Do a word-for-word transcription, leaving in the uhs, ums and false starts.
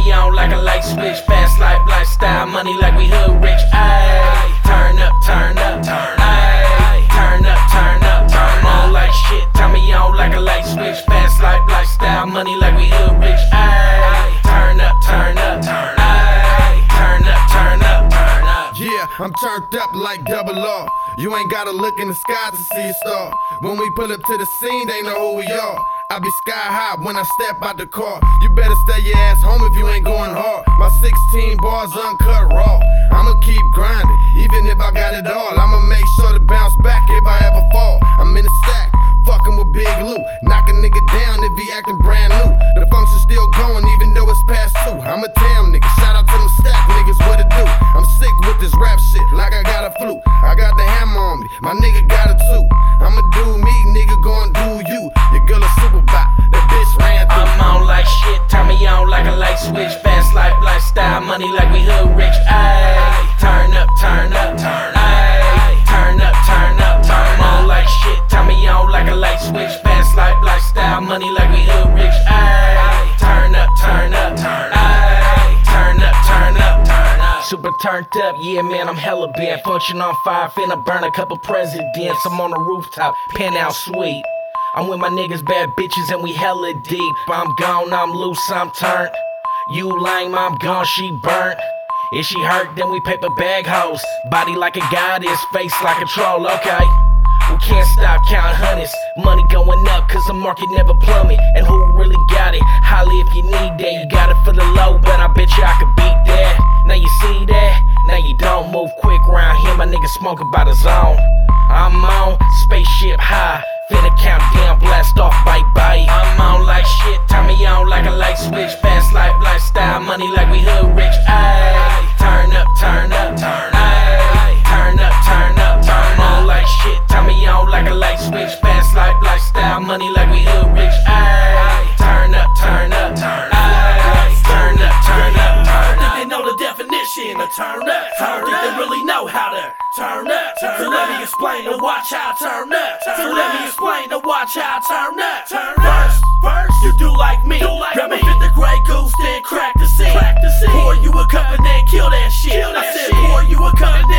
me on like a light switch. Fast life, lifestyle, money like we hood rich. Ayy, turn up, turn up, turn ayy, turn up, turn up, turn on like shit. Turn me on like a light switch. Fast life, lifestyle, money like we hood rich. Ayy, turn up, turn up, turn ayy, turn up, turn up, turn up. Yeah, I'm turned up like double R. You ain't gotta look in the sky to see a star. When we pull up to the scene, they know who we are. I be sky high when I step out the car. You better stay your ass home if you ain't going hard. My sixteen bars uncut raw. I'ma keep grinding, even if I got it all. I'ma make sure to bounce back if I ever fall. I'm in the stack, fucking with Big Lou. Knock a nigga down if he acting brand new. The function's still going even though it's past two. I'm a damn nigga, shout out to them stack niggas, what it do? I'm sick with this rap shit like I got a flu. I got the hammer on me, my nigga got it too. I'ma do me, nigga gon' do you. Your girl a super bop, that bitch ran through. I'm on like shit, turn me on like a light switch. Fast life, lifestyle, money like we hood rich. Ayy, turn up, turn up, turn ayy, turn up, turn up, turn on like shit. Turn me on like a light switch. Fast life, lifestyle, money like we hood rich. Ayy, turn up, turn up, turn ayy, turn up, turn up, turn up. Super turned up, yeah man, I'm hella bent. Function on fire, finna burn a couple presidents. I'm on the rooftop, penthouse suite. I'm with my niggas, bad bitches, and we hella deep. I'm gone, I'm loose, I'm turned. You lame, I'm gone, she burnt. If she hurt, then we paper bag hoes. Body like a goddess, face like a troll, okay. We can't stop counting hundreds. Money going up, cause the market never plummet. And who really got it? Holly if you need that. You got it for the low, but I bet you I could beat that. Now you see that? Now you don't move quick round here. My nigga smoking by the zone. I'm on, spaceship high. Finna count down, blast off, bite, bite. I'm on like shit, turn me on like a light switch. Fast life, lifestyle, money like we hood rich. Ayy, turn up, turn up, turn ayy, turn up, turn up, turn on like shit. Turn me on like a light switch. Fast life, lifestyle, money like we hood rich. Ayy, turn up, turn up, turn ayy, turn up, turn up, turn up. They know the definition of turn up. I don't think they really know how to turn up. So let me explain and watch how I turn up. So let me explain and watch how I turn up. First, first, you do like me. Grab me, fit the Grey Goose, then crack the scene. Pour you a cup and then kill that shit. I said pour you a cup and then